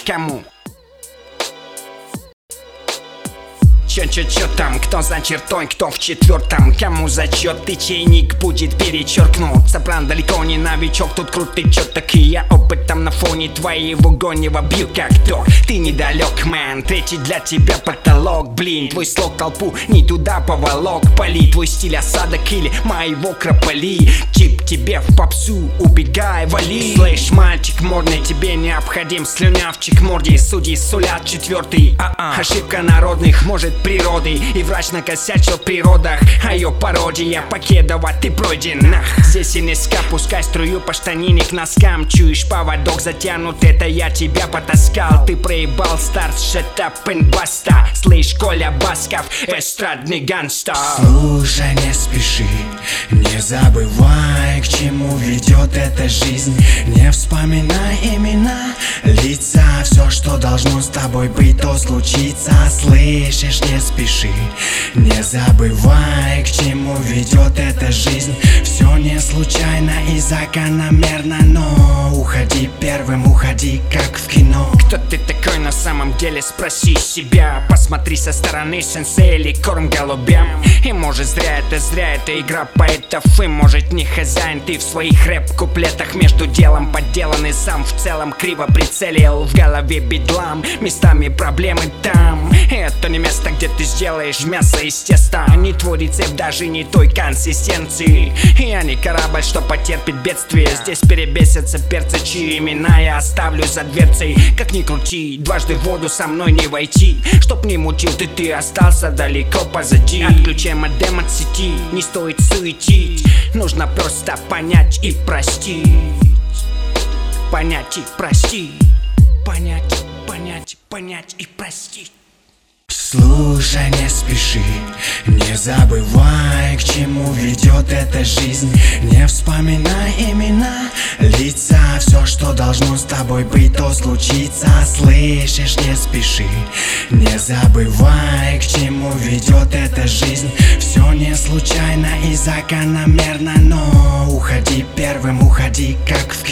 кому? Чё там, кто за чертой, кто в четвертом? Кому зачет, ты чайник будет перечеркнут. Сопран далеко не новичок, тут крутый чё так и я опытом на фоне твоего гонева бью как ток. Ты недалек, мэн, третий для тебя потолок. Блин, твой слог толпу не туда поволок. Пали, твой стиль осадок или моего крополи. Чип тебе в попсу, убегай, вали. Слышь, мальчик модный, тебе необходим слюнявчик морде. Судьи сулят четвертый, ошибка народных, может природы. И врач накосячил в природах, а ее пародия покедова, ты пройден нах. Здесь и низко, пускай струю по штанине к носкам. Чуешь, поводок затянут, это я тебя потаскал. Ты проебал старт, shut up and basta. Слышь, Коля Басков, эстрадный гангста. Слушай, не спеши, не забывай, к чему ведет эта жизнь. Не вспоминай имена, лица, все, что должно с тобой быть, то случится. Слышишь, не спеши, не забывай, к чему ведет эта жизнь. Все не случайно и закономерно, но уходи первым, уходи как в кино. Кто ты такой на самом деле, спроси себя. Посмотри со стороны, сенсей или корм голубям. И может зря это игра поэтов. И может не хозяин ты в своих рэп-куплетах. Между делом подделанный сам в целом криво прицелил. В голове бедлам, местами проблемы там. Это не место, где ты сделаешь мясо из теста. Не твой рецепт, даже не той консистенции. Я не корабль, что потерпит бедствие. Здесь перебесятся перцы, чьи имена я оставлю за дверцей. Как ни крути, дважды в воду со мной не войти. Чтоб не мучил ты остался далеко позади. Отключай модем от сети, не стоит суетить. Нужно просто понять и простить. Понять и простить. Понять и простить. Слушай, не спеши, не забывай, к чему ведет эта жизнь. Не вспоминай имена, лица, все, что должно с тобой быть, то случится. Слышишь, не спеши, не забывай, к чему ведет эта жизнь. Все не случайно и закономерно, но уходи первым, уходи как в